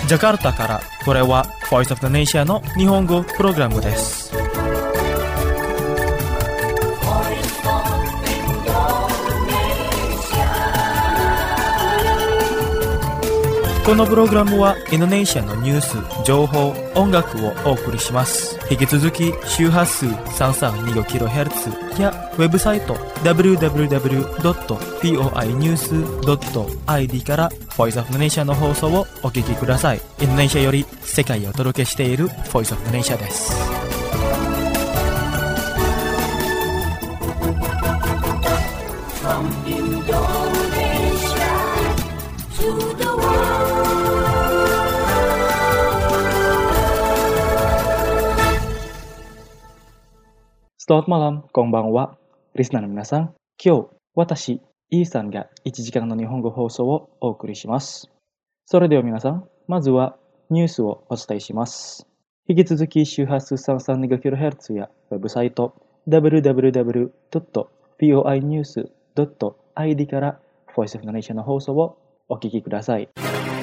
ジャカルタから、これは Voice of the Nation の日本語プログラムです。このプログラムはインドネシアのニュース、情報、音楽をお送りします。引き続き周波数 3325kHz やウェブサイト www.poinews.id から Voice of the Nation の放送をお聞きください。インドネシアより世界をお届けしている Voice of the Nation です。Selamat malam, konbanwa, listenerの皆さん。今日、私、イーさんが1時間の日本語放送をお送りします。それでは皆さん、まずはニュースをお伝えします。引き続き周波数 3325kHz やウェブサイト www.poinews.id から Voice of the Nation の放送をお聞きください。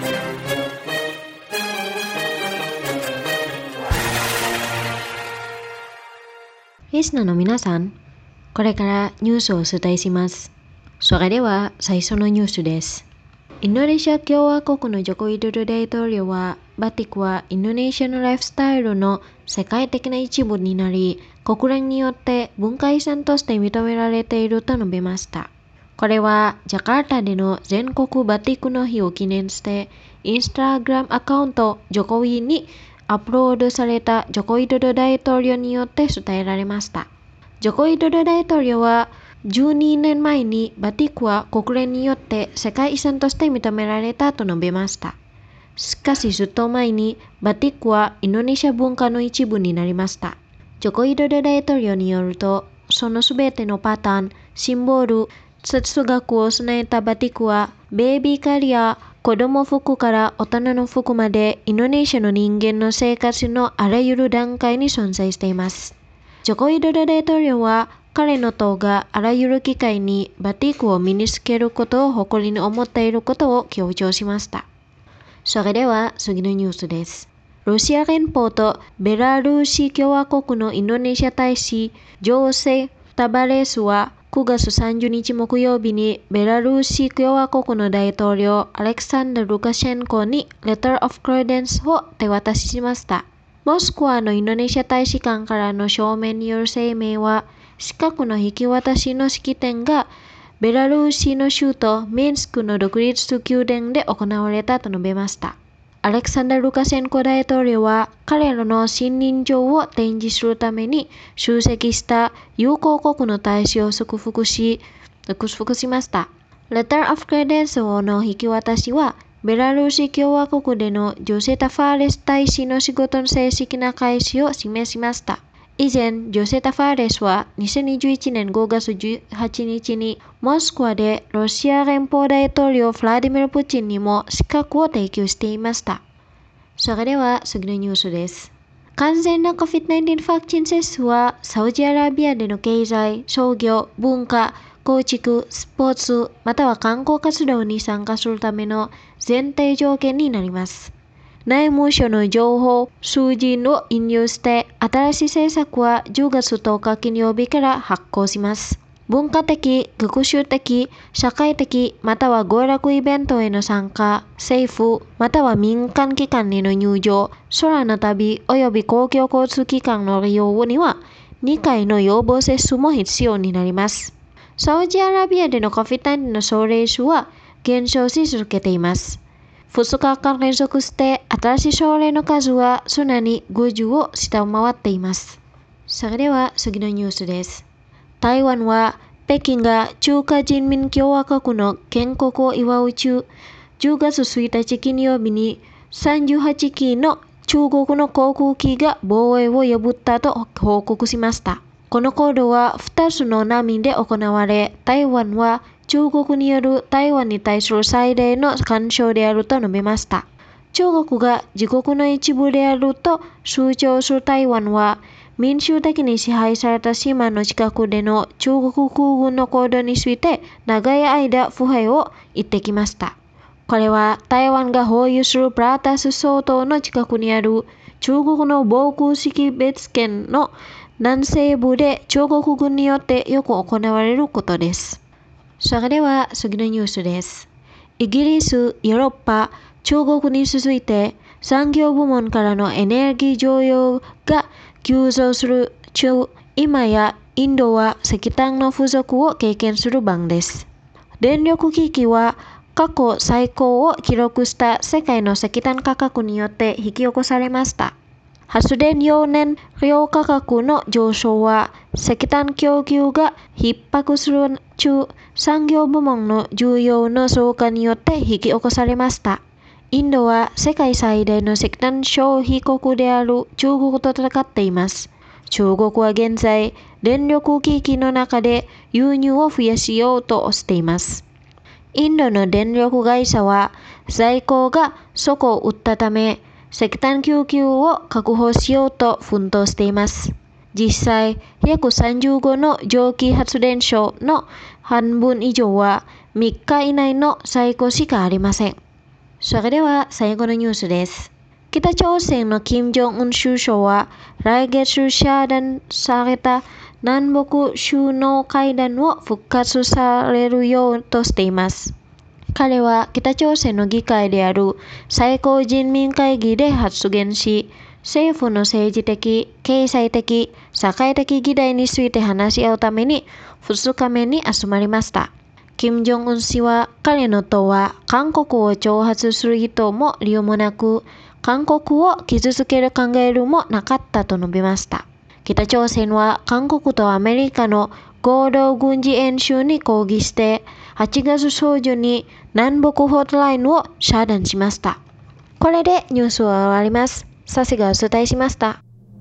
リスナーの皆さん、これからニュースをお伝えします。それでは最初のニュースです。インドネシア共和国のジョコ・ウィドド大統領は、バティックはインドネシアのライフスタイルの世界的な一部になり、国連によって文化遺産として認められていると述べました。これはジャカルタでの全国バティックの日を記念して、インスタグラムアカウントジョコウィにアップロードされたジョコ・ウィドド大統領によって伝えられました。ジョコ・ウィドド大統領は12年前にバティックは国連によって世界遺産として認められたと述べました。しかしずっと前にバティックはインドネシア文化の一部になりました。ジョコ・ウィドド大統領によると、そのすべてのパターン、シンボル、哲学を備えたバティックはベイビーカリア、子供服から大人の服までインドネシアの人間の生活のあらゆる段階に存在しています。ジョコ・ウィドド大統領は彼の党があらゆる機会にバティックを身につけることを誇りに思っていることを強調しました。それでは次のニュースです。ロシア連邦とベラルーシ共和国のインドネシア大使ジョーセ・タバレスは9月30日木曜日にベラルーシ共和国の大統領アレクサンダー・ルカシェンコにレター・オブ・クレデンスを手渡ししました。モスクワのインドネシア大使館からの証明による声明は、資格の引き渡しの式典がベラルーシの首都ミンスクの独立宮殿で行われたと述べました。アレクサンダー・ルカシェンコ大統領は彼らの信任状を展示するために出席した友好国の大使を祝福しました。レター・オブ・クレデンスの引き渡しは、ベラルーシ共和国でのジョセ・タファーレス大使の仕事の正式な開始を示しました。以前、ジョセ・タファーレスは2021年5月18日にモスクワでロシア連邦大統領フラディミル・プーチンにも資格を提供していました。それでは次のニュースです。完全な COVID-19 ワクチン接種はサウジアラビアでの経済、商業、文化、構築、スポーツ、または観光活動に参加するための前提条件になります。内務省の情報、数字を引用して、新しい政策は10月10日金曜日から発行します。文化的、学習的、社会的、または娯楽イベントへの参加、政府、または民間機関への入場、空の旅及び公共交通機関の利用には、2回の予防接種も必要になります。サウジアラビアでの COVID-19 の症例数は減少し続けています。2日間連続して新しい症例の数はすでに50を下回っています。それでは次のニュースです。台湾は北京が中華人民共和国の建国を祝う10月1日金曜日に38機の中国の航空機が防衛を破ったと報告しました。この行動は2つの波で行われ、台湾は中国による台湾に対する最大の干渉であると述べました。中国が自国の一部であると主張する台湾は、民主的に支配された島の近くでの中国空軍の行動について長い間不平を言ってきました。 これは台湾が保有するプラタス諸島の近くにある中国の防空識別圏の南西部で中国軍によってよく行われることです。それでは次のニュースです。イギリス、ヨーロッパ、中国に続いて産業部門からのエネルギー需要が急増する中、今やインドは石炭の不足を経験する番です。電力危機は過去最高を記録した世界の石炭価格によって引き起こされました。発電用燃料価格の上昇は石炭供給が逼迫する中産業部門の需要の増加によって引き起こされました。インドは世界最大の石炭消費国である中国と戦っています。中国は現在、電力危機の中で輸入を増やしようとしています。インドの電力会社は在庫が底を打ったため、石炭供給を確保しようと奮闘しています。実際、約35の蒸気発電所の半分以上は3日以内の在庫しかありません。それでは最後のニュースです。北朝鮮の金正恩首相は来月遮断された南北首脳会談を復活されるようとしています。彼は北朝鮮の議会である最高人民会議で発言し、政府の政治的、経済的、社会的議題について話し合うために2日目に集まりました。金正恩氏は彼の党は韓国を挑発する意図も理由もなく、韓国を傷つける考えもなかったと述べました。北朝鮮は韓国とアメリカの合同軍事演習に抗議して8月初旬に南北ホットラインを遮断しました。これでニュースは終わります。サシがお伝えしました。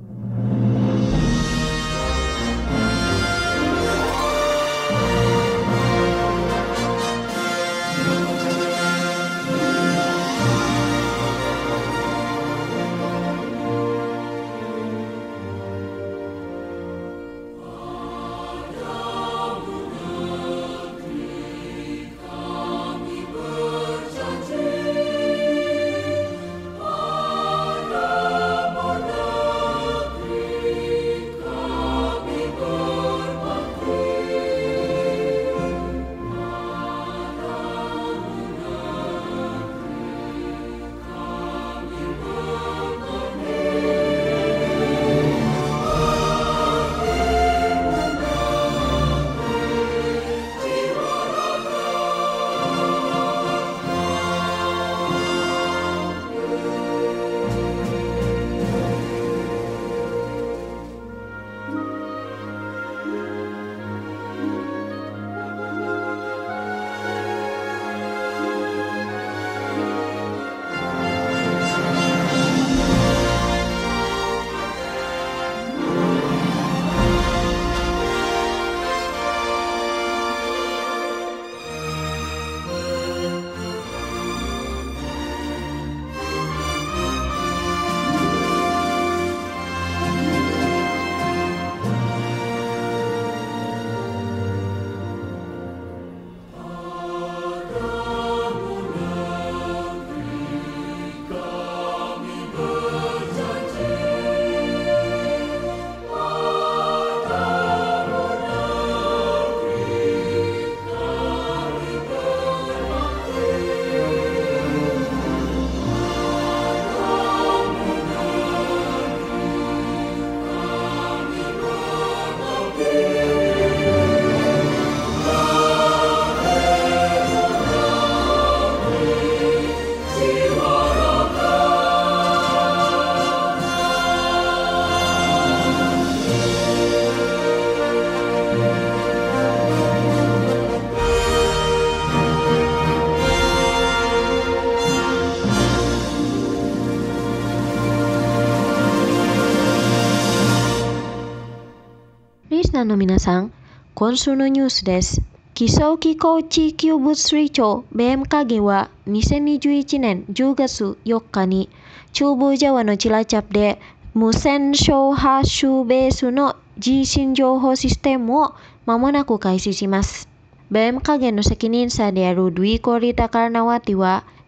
リスナーの皆さん、今週のニュースです。気象気候地球物理庁 BMKG は2021年10月4日に中部ジャワのチラチャプで無線小波周ベースの地震情報システムを間もなく開始します。BMKG の責任者であるドゥイコリタ・カルナワティは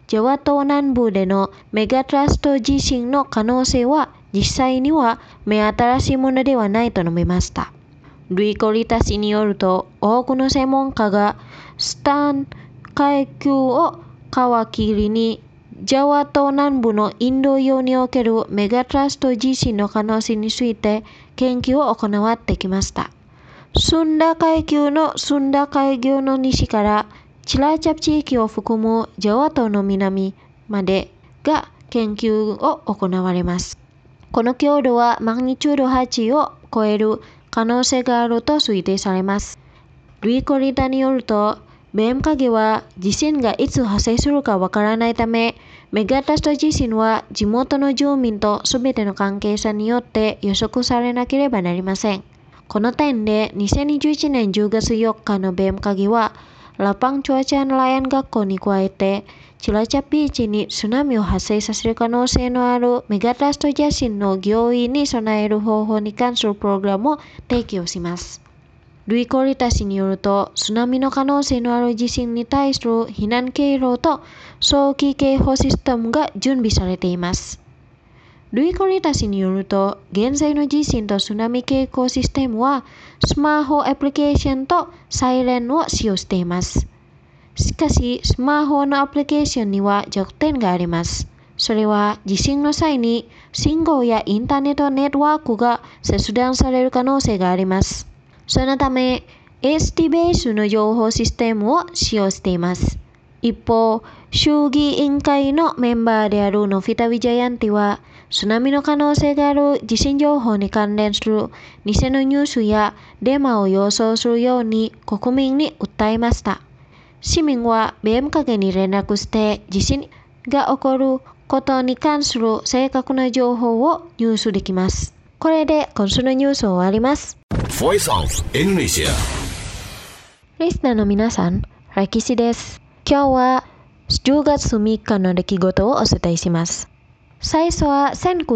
ジャワ島南部でのメガトラスト地震の可能性は実際には目新しいものではないと述べました。ルイコリタ氏によると、多くの専門家がスタン海峡を皮切りにジャワ島南部のインド洋におけるメガトラスト地震の可能性について研究を行ってきました。スンダ海峡のスンダ海峡の西からチラチャプ地域を含むジャワ島の南までが研究を行われます。この強度はマグニチュード8を超える可能性があると推定されます。ルイコリタによると、BMKG は地震がいつ発生するかわからないため、メガトラスト地震は地元の住民とすべての関係者によって予測されなければなりません。この点で2021年10月4日のBMKGは、ラパンチュアチャンラヤン学校に加えて、チラチャビーチに津波を発生させる可能性のあるメガトラスト地震の脅威に備える方法に関するプログラムを提供します。ルイコリタ氏によると、津波の可能性のある地震に対する避難経路と早期警報システムが準備されています。ルイコリタ氏によると、現在の地震と津波警報システムは、スマホアプリケーションとサイレンを使用しています。しかし、スマホのアプリケーションには弱点があります。それは、地震の際に信号やインターネットネットワークが切断される可能性があります。そのため、AST ベースの情報システムを使用しています。一方、衆議委員会のメンバーであるノフィタ・ウィジャヤンティは、津波の可能性がある地震情報に関連する偽のニュースやデマを予想するように国民に訴えました。市民は BMKG に連絡して地震が起こることに関する正確な情報を入手できます。これで今週のニュースを終わります。 Voice of Indonesia。 リスナーの皆さん、歴史です。今日は10月3日の出来事をお伝えします。最初は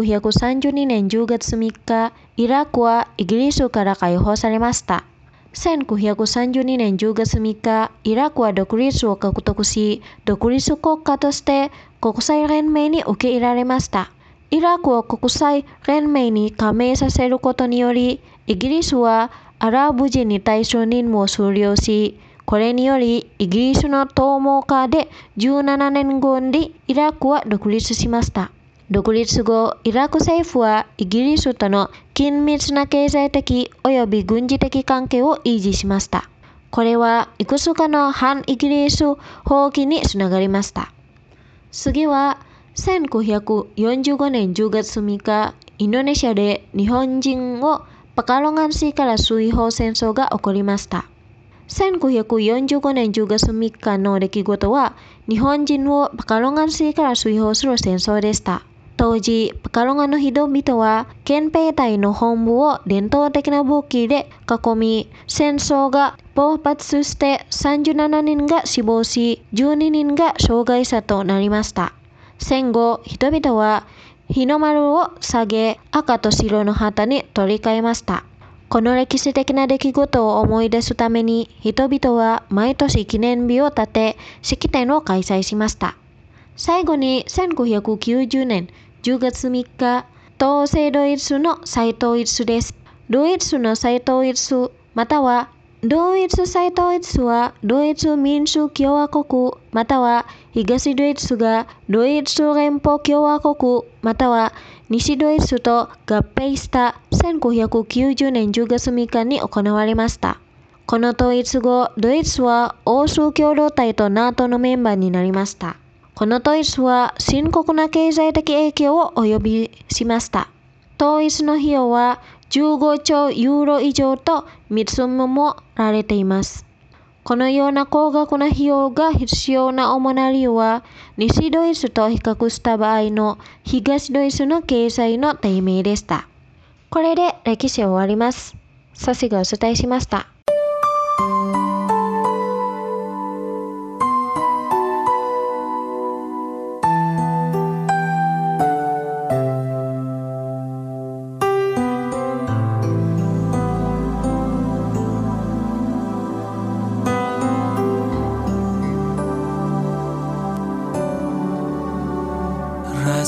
1932年10月3日、イラクはイギリスから解放されました。1932年10月3日、イラクは独立を獲得し、独立国家として国際連盟に受け入れられました。イラクを国際連盟に加盟させることにより、イギリスはアラブ人に対する任務を終了し、これによりイギリスの統合下で17年後にイラクは独立しました。独立後、イラク政府はイギリスとの緊密な経済的及び軍事的関係を維持しました。これはいくつかの反イギリス放棄につながりました。次は1945年10月3日、インドネシアで日本人をパカロンガンシーから追放戦争が起こりました。1945年10月3日の出来事は、日本人をパカロンガンシーから追放する戦争でした。当時、パカロンガンの人々は、憲兵隊の本部を伝統的な武器で囲み、戦争が勃発して37人が死亡し、12人が障害者となりました。戦後、人々は日の丸を下げ、赤と白の旗に取り替えました。この歴史的な出来事を思い出すために、人々は毎年記念日を立て、式典を開催しました。最後に1990年10月3日、東西ドイツの再統一です。ドイツの再統一、またはドイツ再統一はドイツ民主共和国、または東ドイツがドイツ連邦共和国、または西ドイツと合併した1990年10月3日に行われました。この統一後、ドイツは欧州共同体と NATO のメンバーになりました。この統一は深刻な経済的影響を及びしました。統一の費用は15兆ユーロ以上と見積もられています。このような高額な費用が必要な主な理由は、西ドイツと比較した場合の東ドイツの経済の低迷でした。これで歴史を終わります。サシがお伝えしました。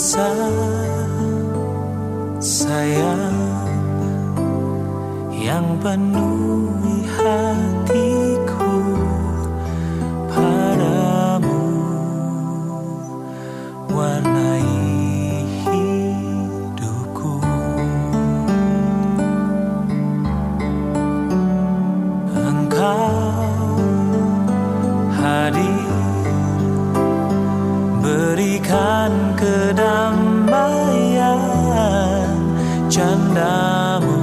kasih sayang yang penuhi hatiku padamu, warnai hidupku. Engkau hadir, berikan kedamaian candamu,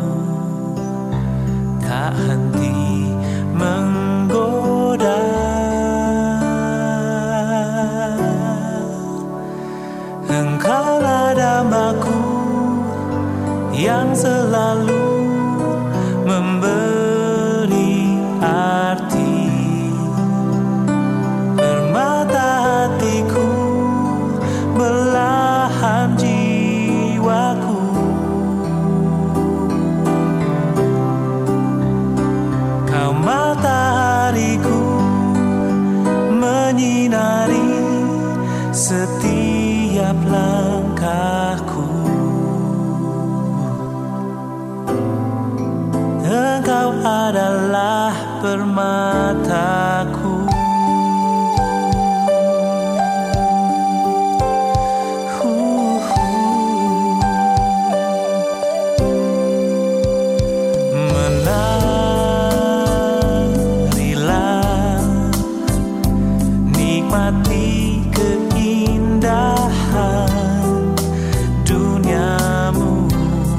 tak henti menggoda. Engkaulah dambaku yang selalu memberi arti, permata hatiku, belahan jiwaku. Kau matahariku, menyinari setiap langkahku. Engkau adalah permataku. Menarilah, nikmati keindahan duniamu,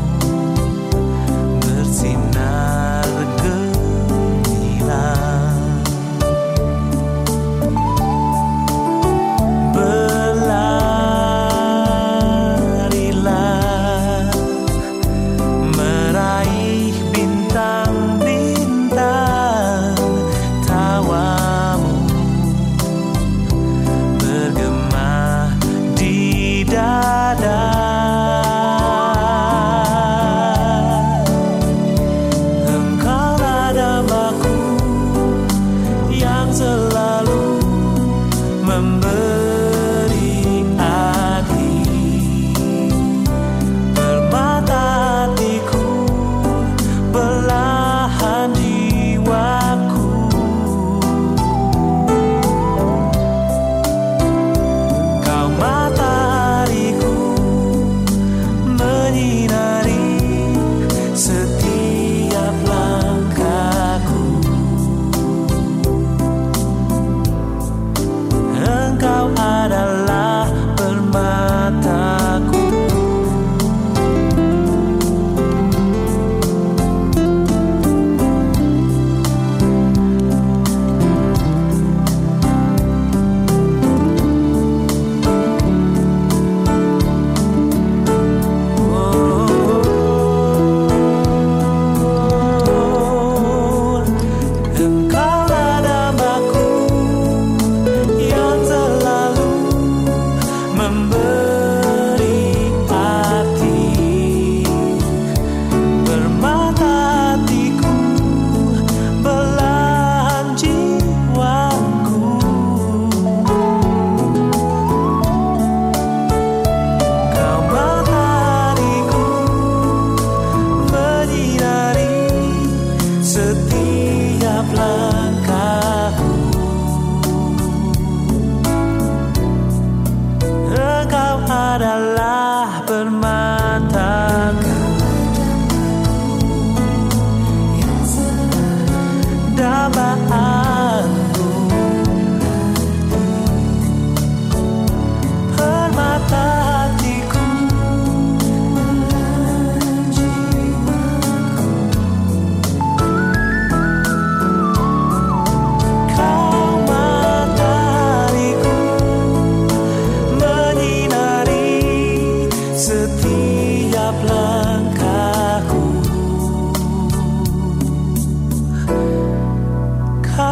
bersinar gemilang. Berlarilah, meraih bintang-bintang tawamu, bergema di dada. Engkaulah dambaku yang selalu memberi arti, permata hatiku, belahan jiwaku. Kau matahariku, menyinari setiap langkahku. Engkau adalah permataku. Engkaulah dambaku yang selalu memberi arti, permata hatiku, belahan jiwaku. Kau matahariku, menyinari setiap langkahku. Engkau adalah permataku, dambaanku, permata hatiku. Kau matahariku, menyinari setiap langkahku. Kau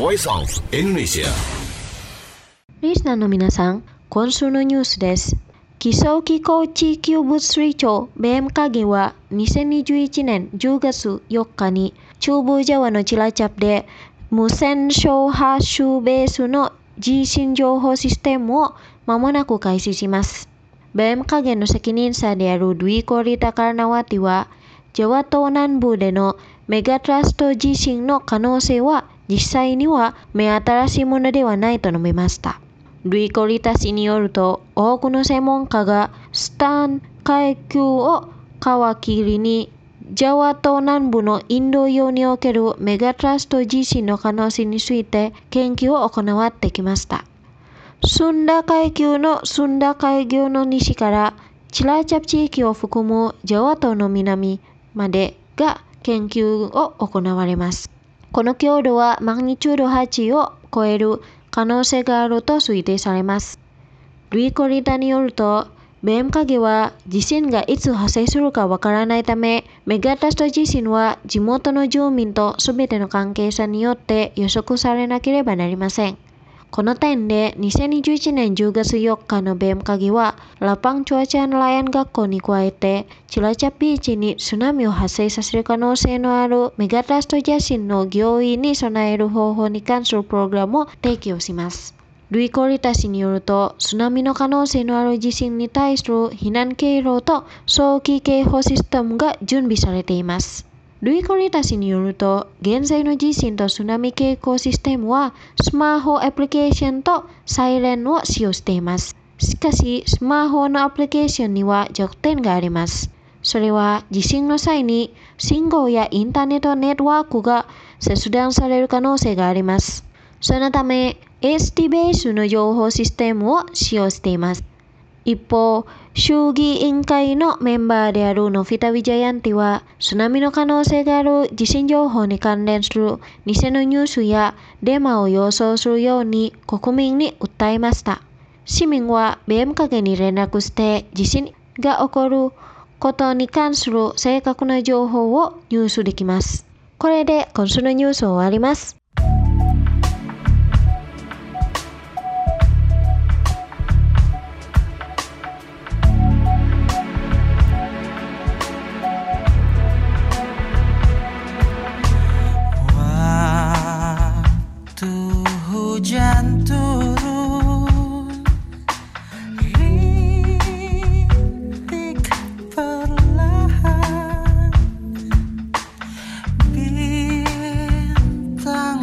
Voice of Indonesia。 リスナーの皆さん、今週のニュースです。気象機構地球物理庁 BMKG は2021年10月4日に中部ジャワのチラチャプで無線小波周ベースの地震情報システムを間もなく開始します。BMKG の責任者であるドゥイコリタ・カルナワティは、ジャワ島南部でのメガトラスト地震の可能性は実際には目新しいものではないと述べました。ドゥイコリタ氏によると、多くの専門家がスタン海峡を皮切りにジャワ島南部のインド洋におけるメガトラスト地震の可能性について研究を行ってきました。スンダ海峡のスンダ海峡の西からチラチャプ地域を含むジャワ島の南までが研究を行われます。この強度はマグニチュード8を超える可能性があると推定されます。ドゥイコリタによると、BMKGは地震がいつ発生するかわからないため、メガトラスト地震は地元の住民とすべての関係者によって予測されなければなりません。この点で2021年10月4日の BMKG はラパンチュアチャンライアン学校に加えてチラチャビーチに津波を発生させる可能性のあるメガトラスト地震の脅威に備える方法に関するプログラムを提供します。ドゥイコリタ氏によると、津波の可能性のある地震に対する避難経路と早期警報システムが準備されています。ドゥイコリタ氏によると、現在の地震と津波警報システムはスマホアプリケーションとサイレンを使用しています。しかし、スマホのアプリケーションには弱点があります。それは地震の際に信号やインターネットネットワークが切断される可能性があります。そのため、AST ベースの情報システムを使用しています。一方、衆議院委員会のメンバーであるノフィタ・ウィジャヤンティは、津波の可能性がある地震情報に関連する偽のニュースやデマを予想するように国民に訴えました。市民は BMKG に連絡して地震が起こることに関する正確な情報を入手できます。これで今週のニュースを終わります。 Hujan turun, rintik perlahan, bintang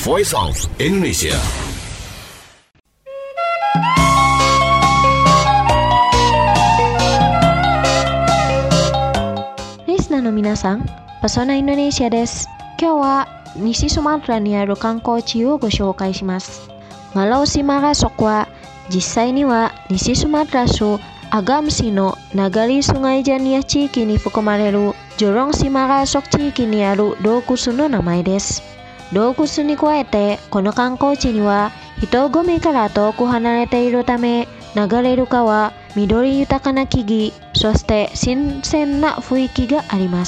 Voice of Indonesia. Listenerの皆さん、パソナインドネシアです。今日は西スマトラにある観光地をご紹介します。Kalau Simarasokは実際には西スマトラ州アガム市のNagari Sungai Jania地域に含まれるジョロンシマラソク地域にある洞窟の名前です。洞窟に加えてこの観光地には人混みから遠く離れているため、流れる川、緑豊かな木々、そして新鮮な雰囲気があります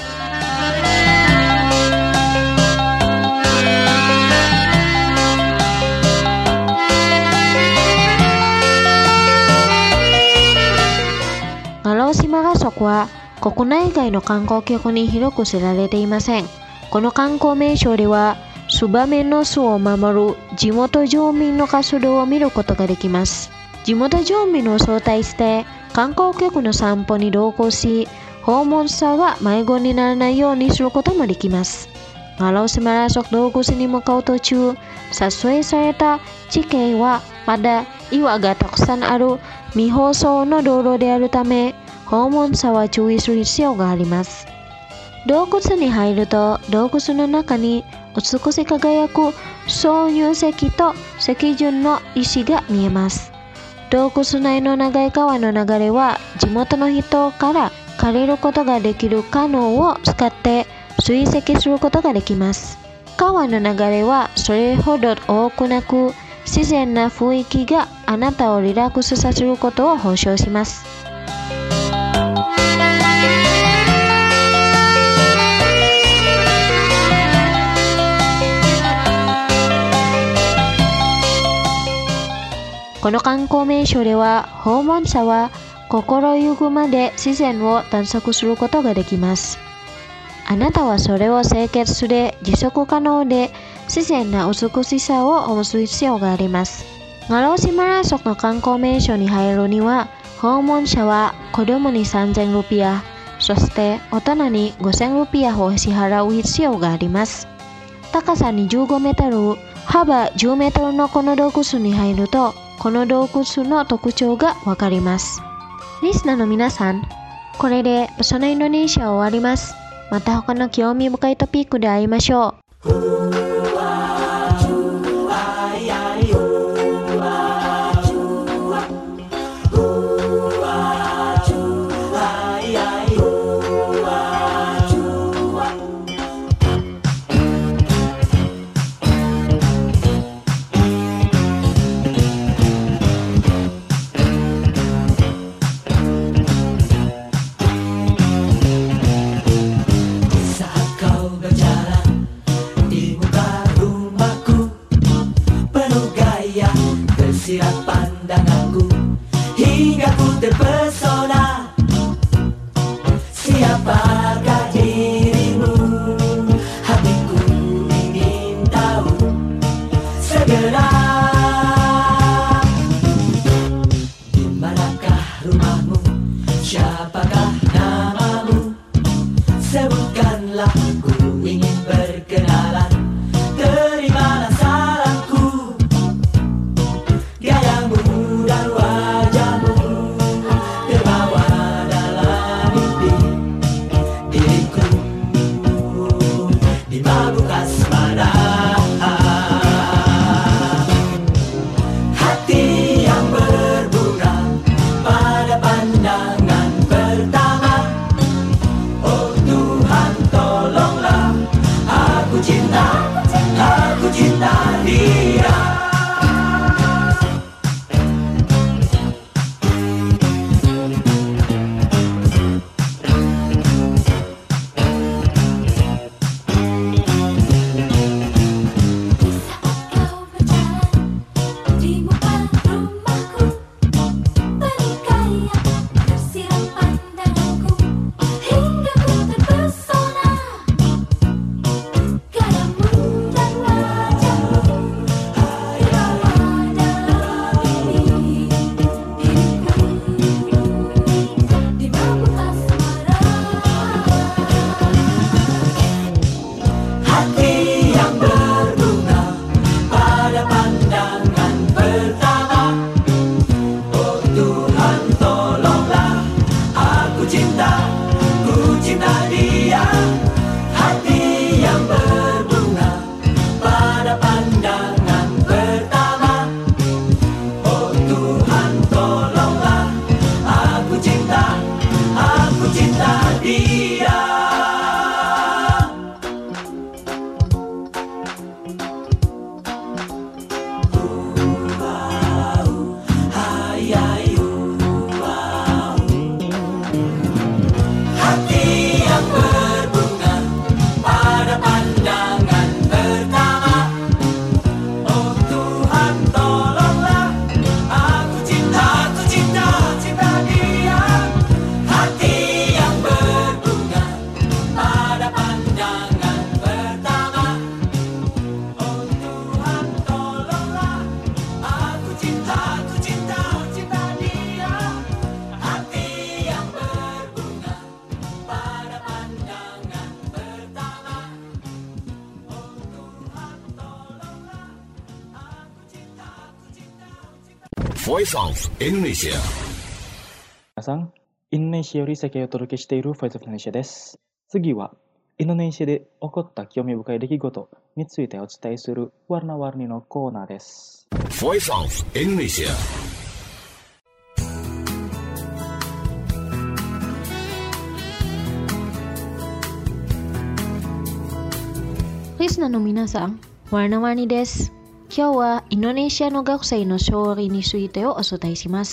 。Kalau Simarasokは国内外の観光客に広く知られていません。この観光名所ではツバメの巣を守る地元住民の活動を見ることができます。地元住民を招待して観光客の散歩に同行し、訪問者が迷子にならないようにすることもできます。Kalau Simarasok洞窟に向かう途中、撮影された地形はまだ岩がたくさんある未舗装の道路であるため、訪問者は注意する必要があります。洞窟に入ると、洞窟の中に美し輝く鍾乳石と石筍の石が見えます。洞窟内の長い川の流れは、地元の人から借りることができるカヌーを使って追跡することができます。川の流れはそれほど多くなく、自然な雰囲気があなたをリラックスさせることを保証します。この観光名所では、訪問者は心ゆくまで自然を探索することができます。あなたはそれを清潔で持続可能で自然な美しさを持つ必要があります。Kalau Simarasokの観光名所に入るには、訪問者は子供に3000ルピア、そして大人に5000ルピアを支払う必要があります。高さ25メートル、幅10メートルのこの洞窟に入ると、この洞窟の特徴がわかります。リスナーの皆さん、これでパソナインドネシアを終わります。また他の興味深いトピックで会いましょう。 Tersirat pandanganku hingga ku terpesona. Siapakah dirimu? Hatiku ingin tahu segera. Di manakah rumahmu? Siapakah namamu? Sebutkanlah, ku ingin berkenalan. Terimalah salamku. Gayamu dan Voice of Indonesia. 皆さん、インドネシアより世界をお届けしている Voice of Indonesia です。次は、インドネシアで起こった興味深い出来事についてお伝えするwarna-warniのコーナーです。 Voice of Indonesia. Listenerの皆さん、warna-warni です。今日はインドネシアの学生の勝利についてをお伝えします。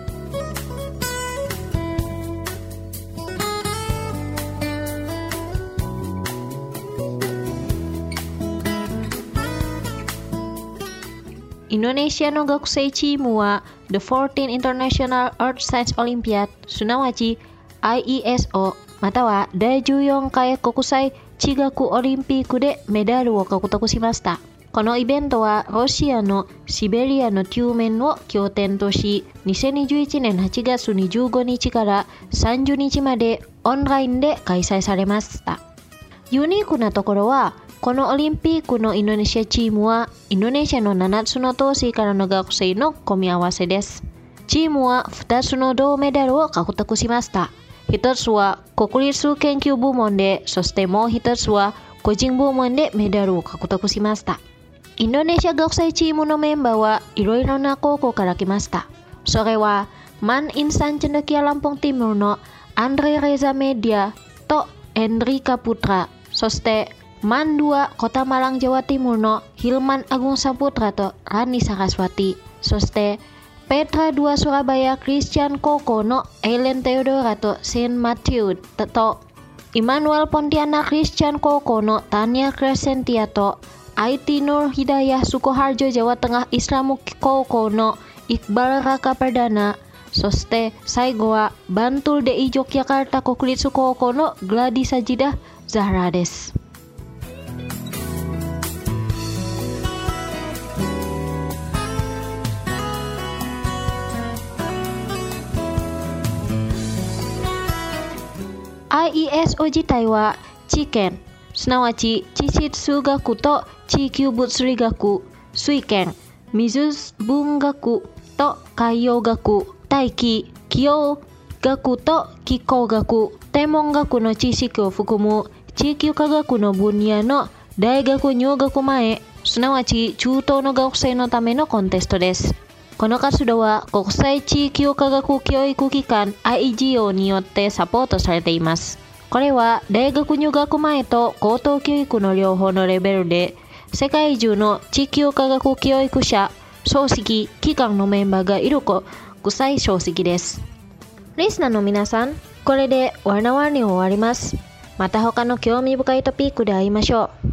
インドネシアの学生チームは The 14th International Earth Science Olympiad すなわち IESO または第14回国際地学オリンピックでメダルを獲得しました。このイベントはロシアのシベリアの中面を拠点とし、2021年8月25日から30日までオンラインで開催されました。ユニークなところは、このオリンピックのインドネシアチームはインドネシアの7つの都市からの学生の組み合わせです。チームは2つの銅メダルを獲得しました。1つは国立研究部門で、そしてもう1つは個人部門でメダルを獲得しました。インドネシア学生チームのメンバーはいろいろな高校から来ました。それはMAN Insan Cendekia Lampung Timur のAndre Reza Media とEndrika Putra、そしてMAN 2 Kota Malang Jawa Timur のHilman Agung Saputra とRani Saraswati、そしてPetra 2 Surabaya Christian 高校のAileen Theodora と Saint Matthew とImmanuel Pontianak Christian 高校のTania Crescentia とIT Nur Hidayah Sukoharjo Jawa Tengah Islamu 高校のIqbal Raka Perdana、そして最後はBantul DI Yogyakarta 国立高校の Gladi Sajidah Zahra です。IESO 自体は地圏、すなわち地質数学と地球物理学、水圏、水文学と海洋学、大気、気象学と気候学、天文学の知識を含む地球科学の分野の大学入学前、すなわち中等の学生のためのコンテストです。この活動は国際地球科学教育機関 IEGO によってサポートされています。これは大学入学前と高等教育の両方のレベルで、世界中の地球科学教育者、組織、機関のメンバーがいる国際組織です。リスナーの皆さん、これでwarna-warniを終わります。また他の興味深いトピックで会いましょう。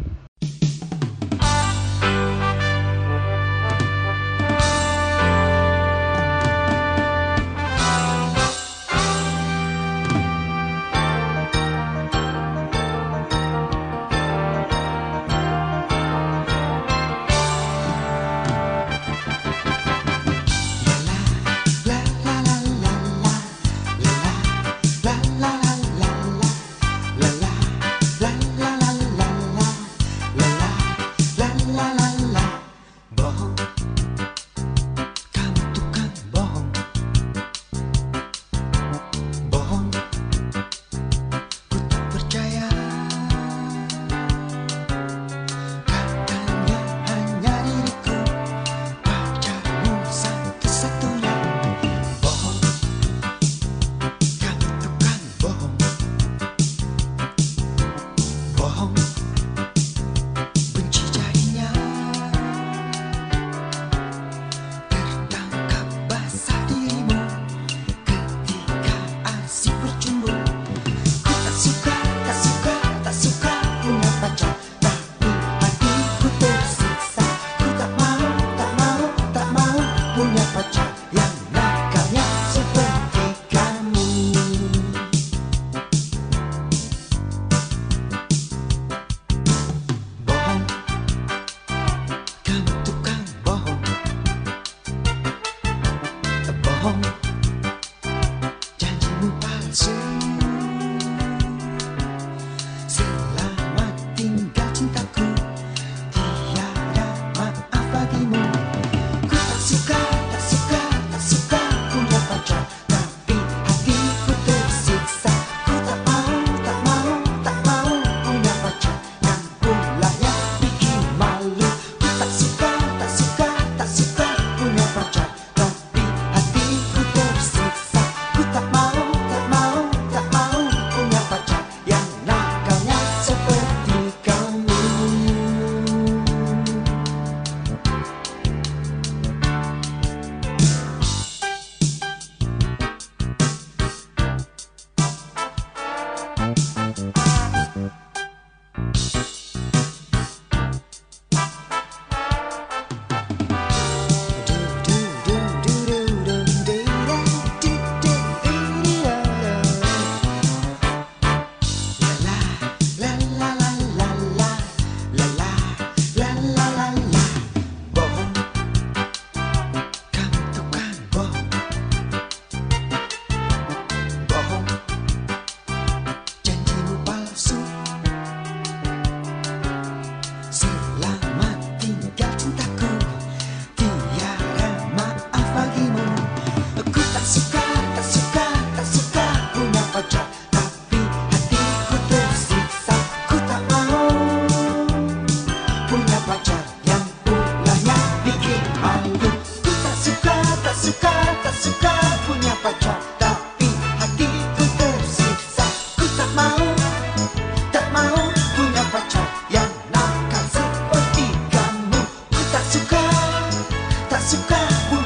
Ku tak suka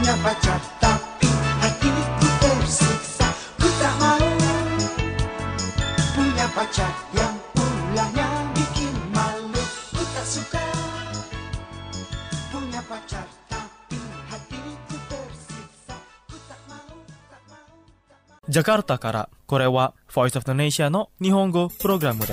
Punya pacar tapi hatiku tersiksa. Ku tak mau punya pacar yang ulahnya bikin malu. Ku tak suka punya pacar tapi hatiku tersiksa. Ku tak mau, tak mau, tak mau. ジャカルタからこれは Voice of Indonesia の日本語プログラムです。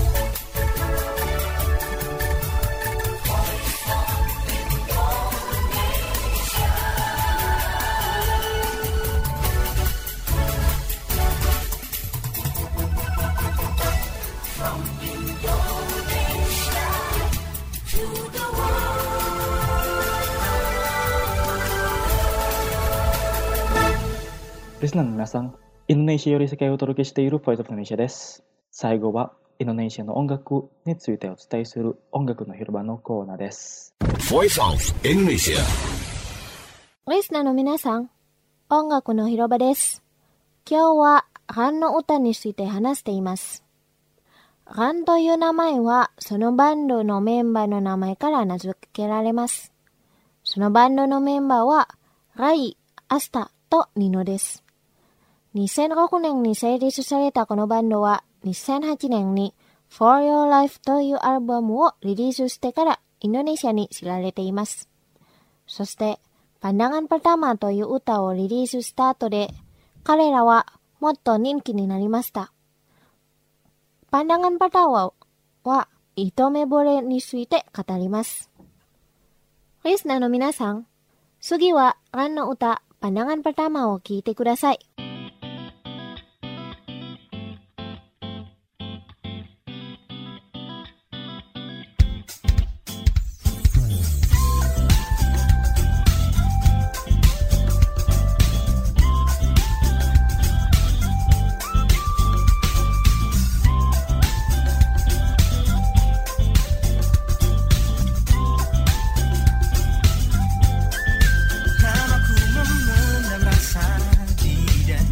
リスナーの皆さん、インドネシアより世界をお届けしている Voice of Indonesia です。最後はインドネシアの音楽についてお伝えする音楽の広場のコーナーです。 Voice of Indonesia。 リスナーの皆さん、音楽の広場です。今日はランの歌について話しています。ランという名前はそのバンドのメンバーの名前から名付けられます。そのバンドのメンバーはライ、アスタとニノです。2006年に成立されたこのバンドは2008年に For Your Life というアルバムをリリースしてからインドネシアに知られています。そしてPandangan Pertamaという歌をリリースした後で彼らはもっと人気になりました。Pandangan Pertamaは一目惚れについて語ります。リスナーの皆さん、次はランの歌Pandangan Pertamaを聴いてください。 Namaku memeram rasa di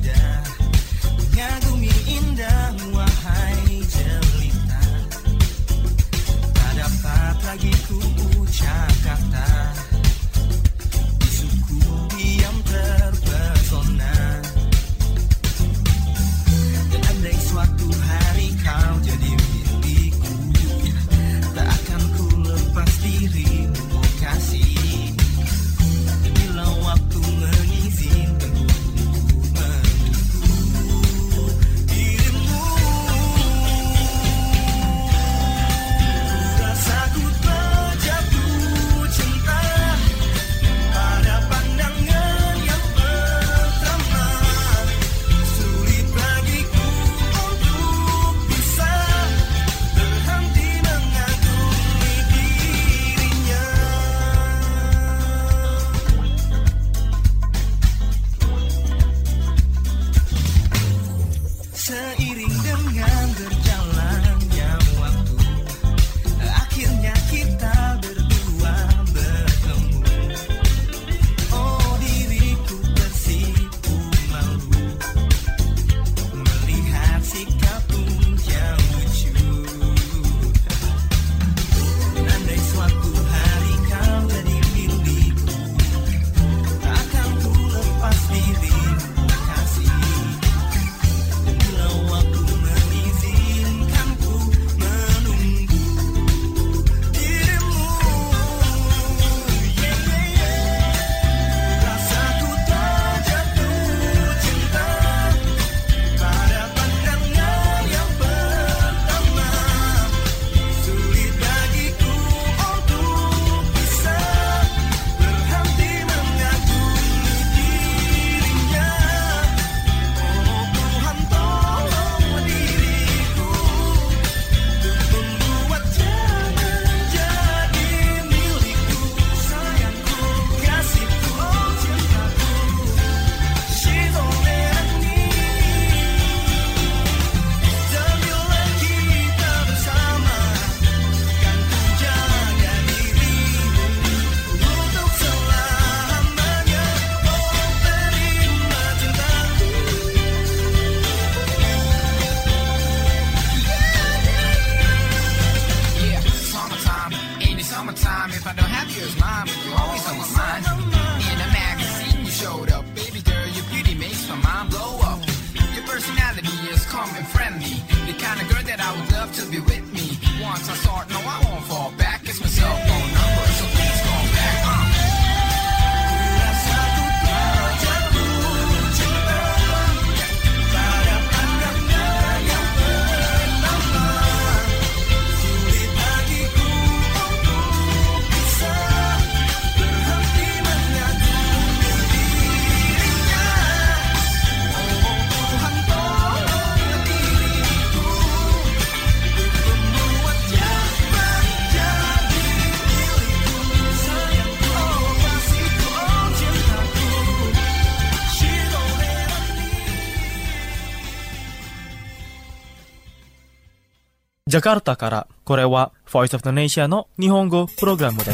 ジャカルタから、これは Voice of Indonesia の日本語プログラムです。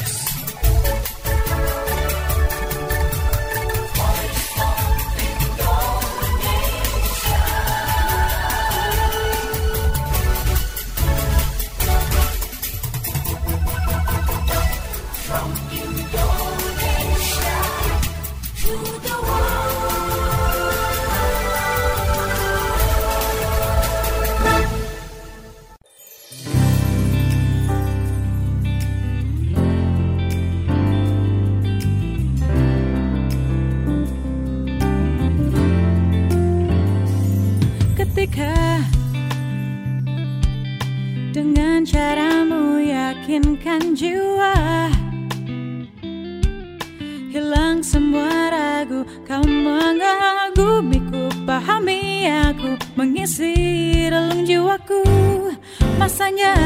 Dengan caramu yakinkan jiwa, hilang semua ragu, kau mengagumiku, pahami aku, mengisi relung jiwaku. Masanya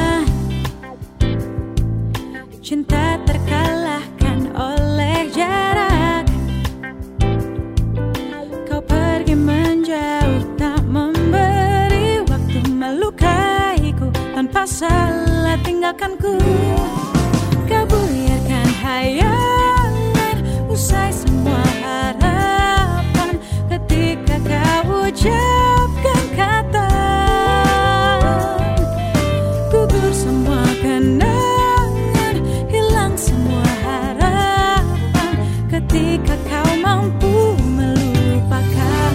cinta terkalahkan oleh jarak. Kau pergi menjauh, tak memberi waktu, melukaiku tanpa salah, tinggalkanku. Kau buyarkan hayalan, usai semua harapan, ketika kau ucapkan kata, gugur semua kenangan, hilang semua harapan, ketika kau mampu melupakan.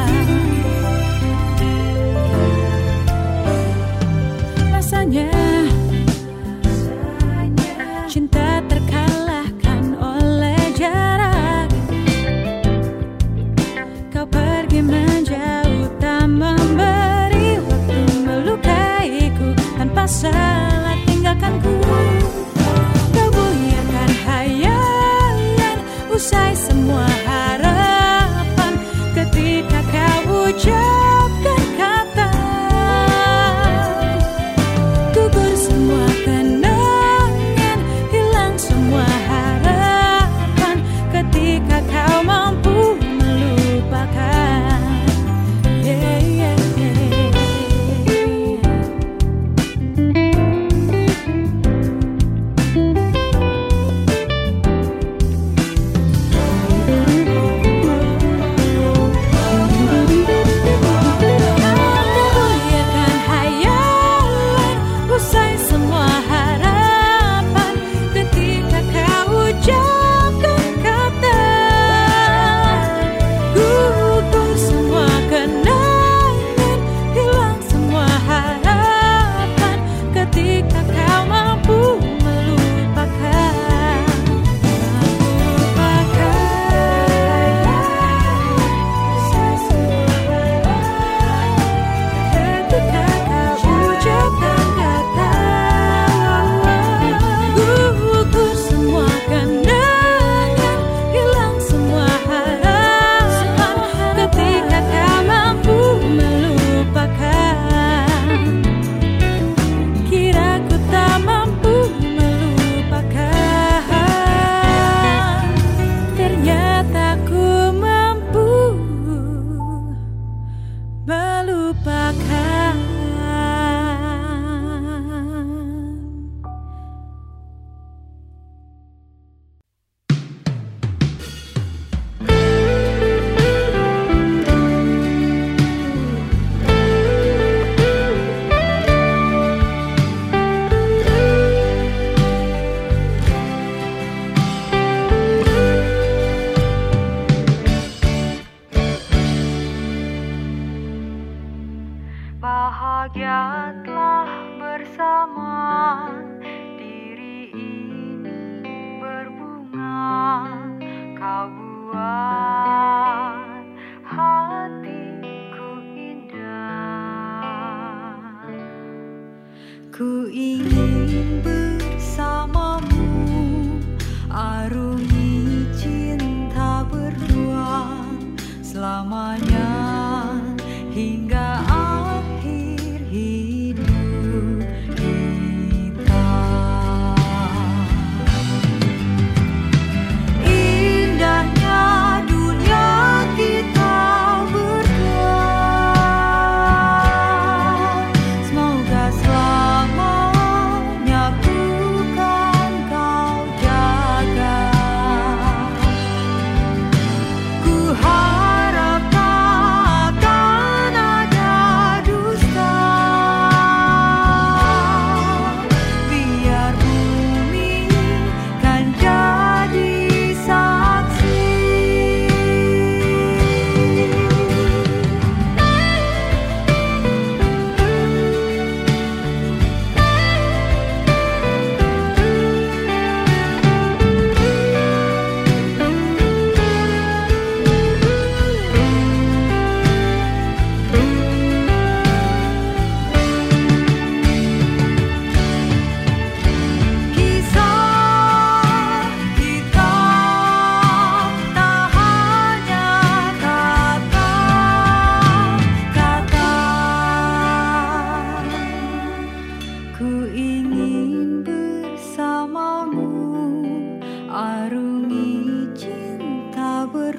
Rasanya cinta terkalahkan oleh jarak. Kau pergi menjauh, tak memberi waktu, melukaiku tanpa salah, tinggalkanku. Kau buyarkan hayalan, usai semua harapan, ketika kau ucapkan kata, gugur semua kenangan, hilang semua harapan, ketika kau mampu melupakan. Yeah, yeah, yeah.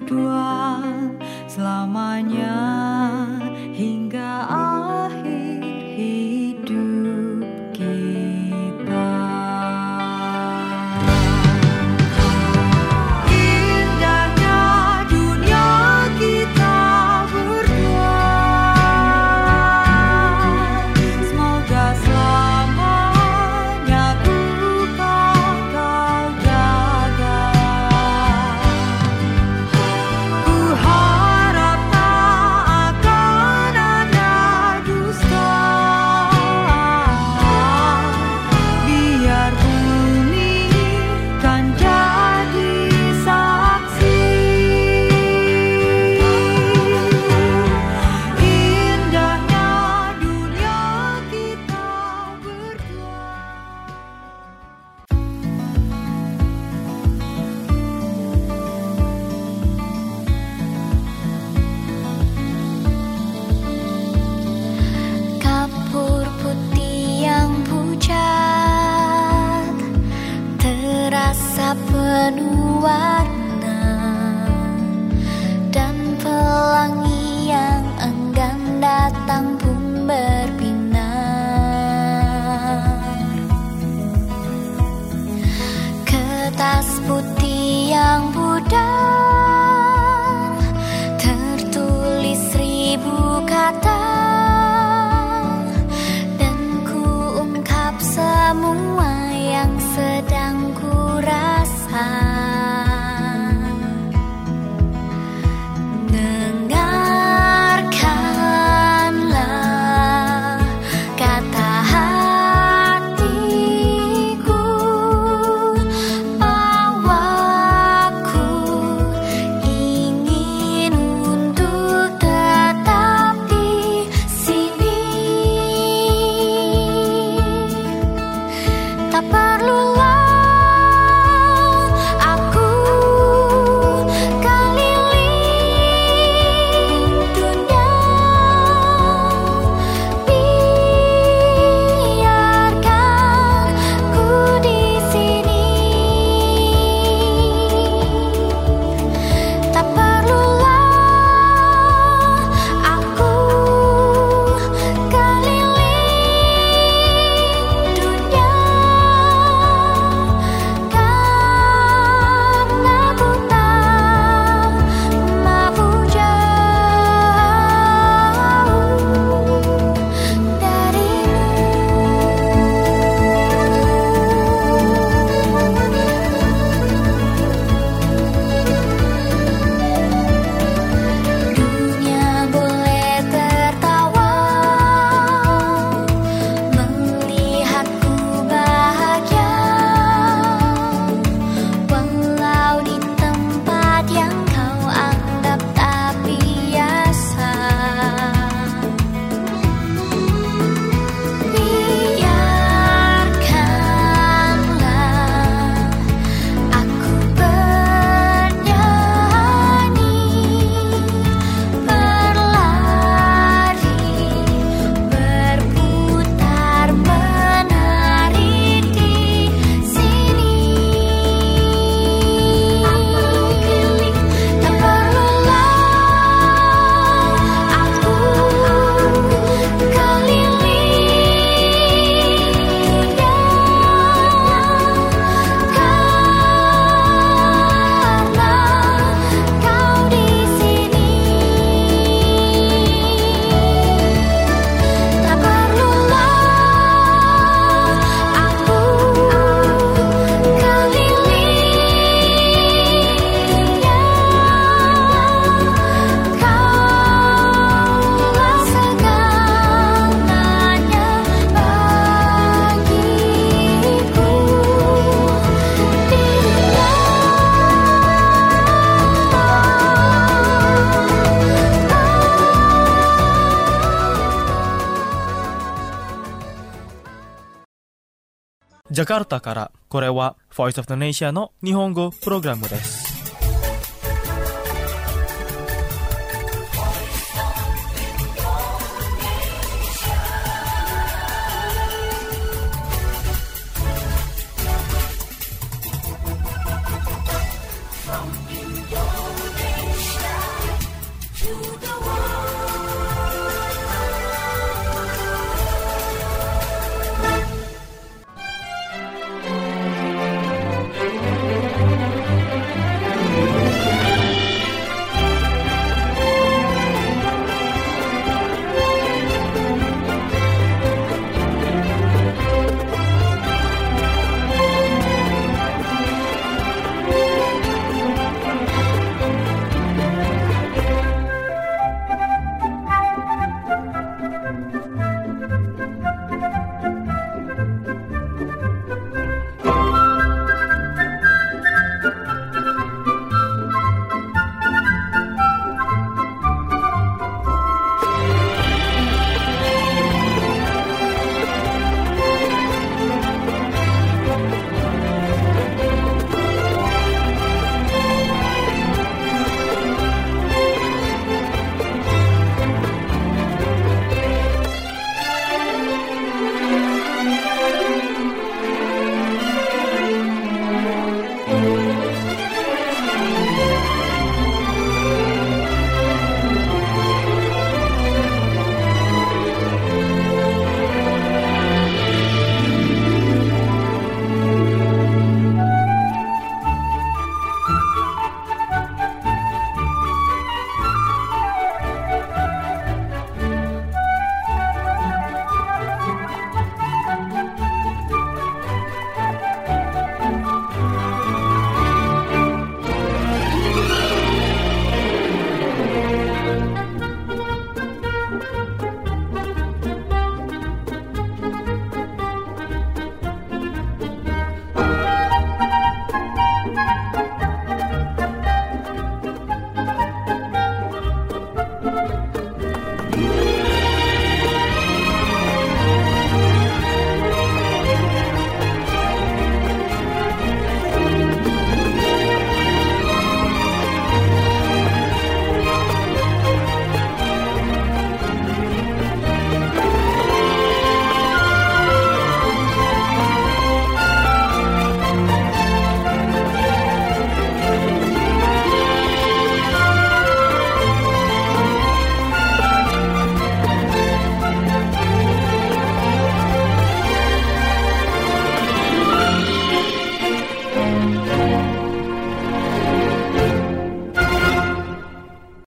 berdua selamanya hingga akhir hidup kita. Indahnya dunia kita berdua, semoga selamanya bukan kau jaga. Ku harap tak akan ada dusta, biar bumi kan jadi saksi. Indahnya dunia kita berdua. Kapur putih yang pucat terasa penuh warna, dan pelangi yang enggan datang pun berbinar. Kertas putih yang pudar tertulis 1000 kata, dan ku ungkap semua yang sedang ku rasa. Dengarkanlah kata hatiku, bahwa ku ingin untuk tetap di sini. Tak perlulah aku keliling dunia, biarkan ku di sini. Tak perlulah aku keliling dunia, karena ku tak mampu jauh darimu. Dunia boleh tertawa melihatku bahagia, walau di tempat yang kau anggap tak biasa. Biarkanlah aku bernyanyi, berlari, berputar, menari di sini. Tak perlulah aku keliling dunia, karena kau di sini. Tak perlulah aku keliling dunia, kaulah segalanya bagiku. Jakarta からこれは Voice of the Nation の日本語プログラムです。